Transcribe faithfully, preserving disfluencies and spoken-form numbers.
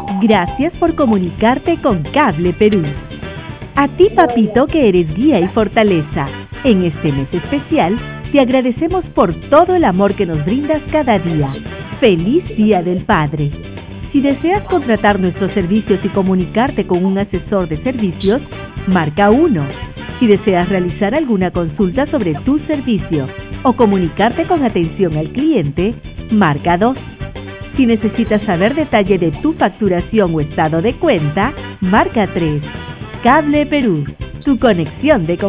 Gracias por comunicarte con Cable Perú. A ti, papito, que eres guía y fortaleza. En este mes especial, te agradecemos por todo el amor que nos brindas cada día. ¡Feliz Día del Padre! Si deseas contratar nuestros servicios y comunicarte con un asesor de servicios, marca uno. Si deseas realizar alguna consulta sobre tu servicio o comunicarte con atención al cliente, marca dos. Si necesitas saber detalle de tu facturación o estado de cuenta, marca tres. Cable Perú, tu conexión de